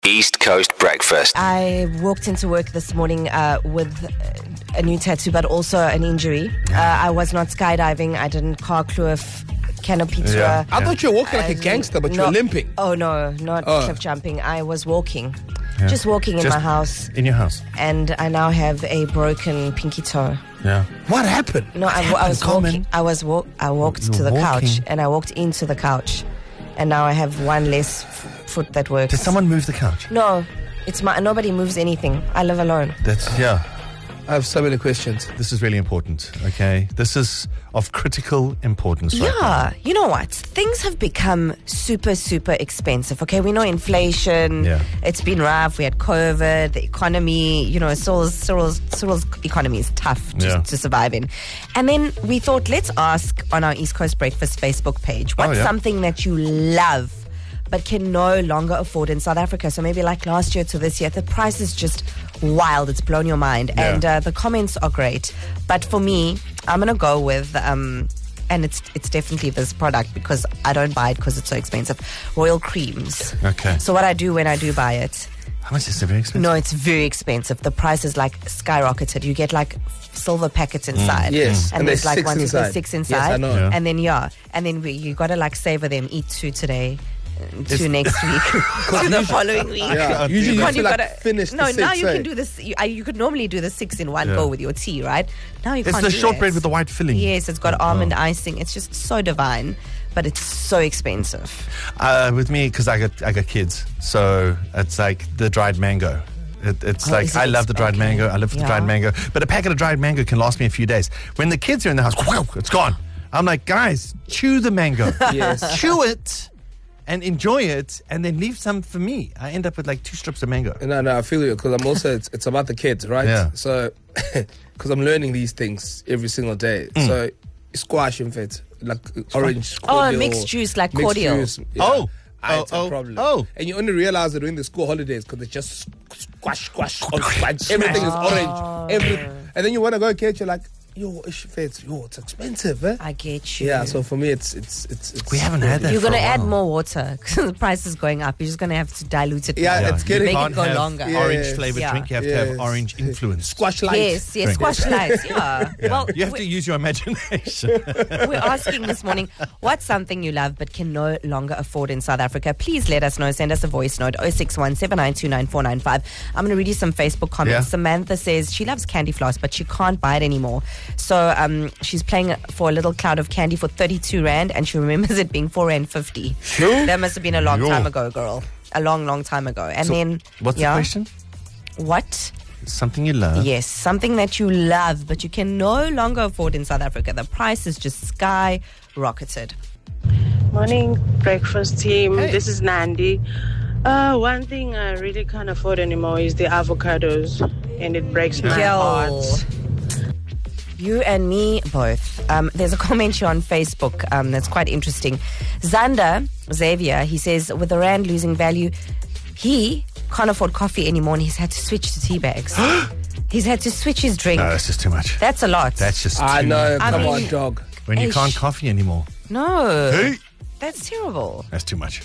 East Coast Breakfast. I walked into work this morning with a new tattoo, but also an injury. I was not skydiving. I didn't car cliff, canopy tour. I thought you were walking like a gangster, but you were limping. Oh, no, not cliff jumping. I was walking. Just walking in my house. In your house? And I now have a broken pinky toe. Yeah. What happened? No, I was walking. I walked to the couch, and I walked into the couch. And now I have one less foot that works. Did someone move the couch? No, nobody moves anything. I live alone. I have so many questions. This is really important, okay? This is of critical importance right now. You know what? Things have become super, super expensive, okay? We know inflation. Yeah. It's been rough. We had COVID, the economy, Cyril's economy is tough to survive in. And then we thought, let's ask on our East Coast Breakfast Facebook page, what's something that you love but can no longer afford in South Africa? So maybe like last year to this year, the price is just wild. It's blown your mind. Yeah. And the comments are great. But for me, I'm going to go with, and it's definitely this product because I don't buy it because it's so expensive, Royal Creams. Okay. So what I do when I do buy it. How much is it? Very expensive? No, it's very expensive. The price is like skyrocketed. You get like silver packets inside. Yes. And there's like there's 6 inside. Yes, I know. Yeah. And then, you got to like savor them, eat 2 today. 2 next week, to the following week. Yeah. Usually you have to like finish the 6. Now you can do this. You could normally do the 6 in one go with your tea, right? Now you can't do It's the shortbread that. with the white filling. Yes, it's got almond icing. It's just so divine, but it's so expensive. With me, because I got kids, so it's like the dried mango. It's like I love the dried mango. I live for the dried mango. But a packet of dried mango can last me a few days. When the kids are in the house, whoa, it's gone. I'm like, guys, chew the mango. Yes. Chew it. And enjoy it, and then leave some for me. I end up with like 2 strips of mango. No, I feel you because I'm also it's about the kids, right? Yeah. So because I'm learning these things every single day. So squash, in fact, like orange. Cordial, mixed juice like cordial. Juice, yeah. It's a oh, problem. oh. And you only realize it during the school holidays because they just squash. Everything is orange. And then you want to go catch, you're like, it's expensive, eh? I get you. Yeah, so for me, it's We haven't had that. You're going to for a add while. more water because the price is going up. You're just going to have to dilute it. Yeah, more. it's getting- Make Can't it go have longer. Orange Yes. flavored Yeah. drink. You have to have orange influence. squash light. Yes, Drink. squash lights. Yeah. Well, You have to use your imagination. we're asking this morning, what's something you love but can no longer afford in South Africa? Please let us know. Send us a voice note, 061 792 9495. I'm going to read you some Facebook comments. Yeah. Samantha says she loves candy floss, but she can't buy it anymore. So she's playing for a little cloud of candy for 32 Rand, and she remembers it being 4 Rand 50. That must have been a long time ago, girl. A long, long time ago. And So, then, what's the question? What? Something you love. Yes, something that you love, but you can no longer afford in South Africa. The price is just skyrocketed. Morning, breakfast team. Hey. This is Nandi. One thing I really can't afford anymore is the avocados, and it breaks my Girl. heart. You and me both. There's a comment here on Facebook that's quite interesting. Xander Xavier, he says, with the Rand losing value, he can't afford coffee anymore and he's had to switch to tea bags. He's had to switch his drink. No, that's just too much. That's a lot. That's just I too know. much. Come I on, mean- dog. When you Ish. can't coffee anymore. No. Hey. That's terrible. That's too much.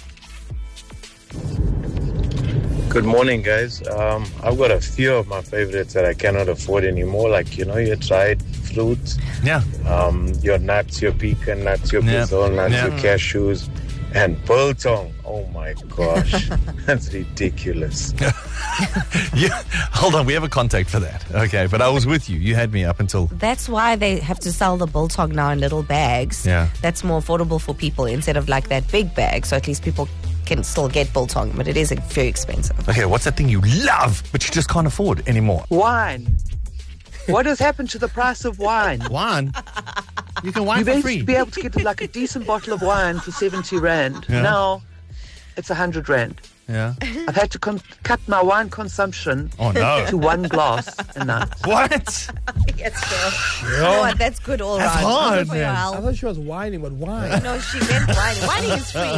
Good morning, guys. I've got a few of my favorites that I cannot afford anymore. Like, your dried fruits, Yeah. your nuts, your pecan nuts, your Yeah. Brazil nuts, Yeah. your cashews, and biltong. Oh my gosh, that's ridiculous. Yeah. Hold on, we have a contact for that. Okay, but I was with you. You had me up until. That's why they have to sell the biltong now in little bags. Yeah. That's more affordable for people instead of like that big bag. So at least people can still get biltong, but it is very expensive. Okay, what's that thing you love but you just can't afford anymore? Wine. What has happened to the price of wine? Wine. You can wine You for used free. to be able to get like a decent bottle of wine for 70 Rand. Yeah. Now it's 100 Rand. Yeah. I've had to cut my wine consumption Oh no. to 1 glass a night. What? Yes, girl. You know what? That's good all That's round. hard, Good for your man. I health. thought she was whining, but why? No, she meant whining. Whining is free.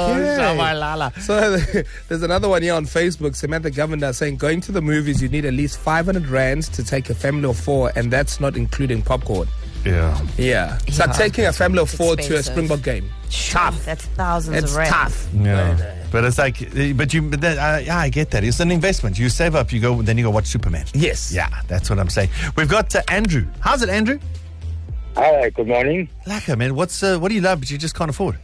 So there's another one here on Facebook. Samantha Governor saying, going to the movies, you need at least 500 Rands to take a family of 4, and that's not including popcorn. Yeah. It's like taking a family of 4 to a expensive. Springbok game. Tough. That's thousands It's of rand. tough. Yeah. But it's like, I get that. It's an investment. You save up, then you go watch Superman. Yes. Yeah, that's what I'm saying. We've got Andrew. How's it, Andrew? Hi, good morning. Laka, man. What do you love but you just can't afford?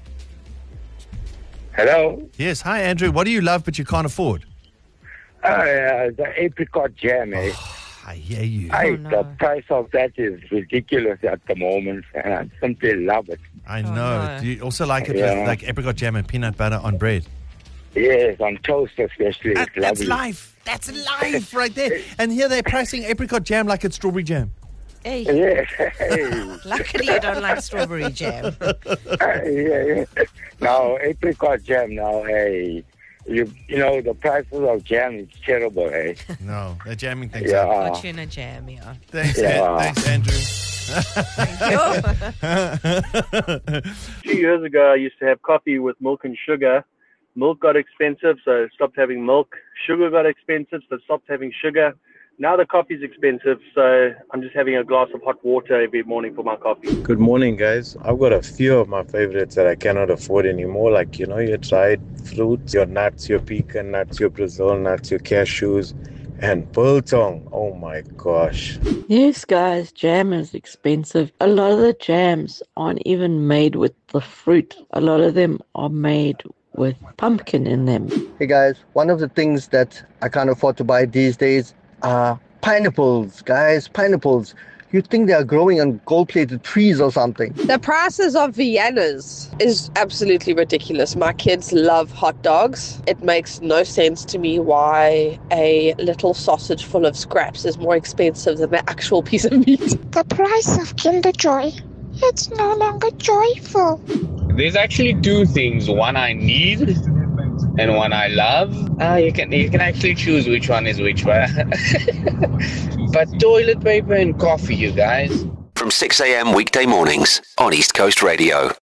Hello. Yes. Hi, Andrew. What do you love but you can't afford? The apricot jam, eh? I hear you. The price of that is ridiculous at the moment, and I simply love it. I know. no. Do you also like it with like apricot jam and peanut butter on bread? Yes, on toast especially. It's That's lovely. life. That's life right there. And here they're pricing apricot jam like it's strawberry jam. Hey, Yes. Hey. luckily you don't like strawberry jam. Yeah. Now, apricot jam now, hey. You know, the prices of jam is terrible, eh? No, they're jamming things up. Yeah. Put you in a jam, yeah. Thanks, Yeah. Thanks, Andrew. Yo. 2 years ago, I used to have coffee with milk and sugar. Milk got expensive, so I stopped having milk. Sugar got expensive, so I stopped having sugar. Now the coffee's expensive, so I'm just having a glass of hot water every morning for my coffee. Good morning, guys. I've got a few of my favorites that I cannot afford anymore. Like, your dried fruits, your nuts, your pecan nuts, your Brazil nuts, your cashews, and biltong. Oh my gosh. Yes, guys, jam is expensive. A lot of the jams aren't even made with the fruit. A lot of them are made with pumpkin in them. Hey guys, one of the things that I can't afford to buy these days are pineapples, guys, pineapples. You'd think they are growing on gold-plated trees or something. The prices of Viennas is absolutely ridiculous. My kids love hot dogs. It makes no sense to me why a little sausage full of scraps is more expensive than the actual piece of meat. The price of Kinder Joy, it's no longer joyful. There's actually two things. One I need and one I love. You can actually choose which one is which one. But toilet paper and coffee, you guys. From 6 a.m. weekday mornings on East Coast Radio.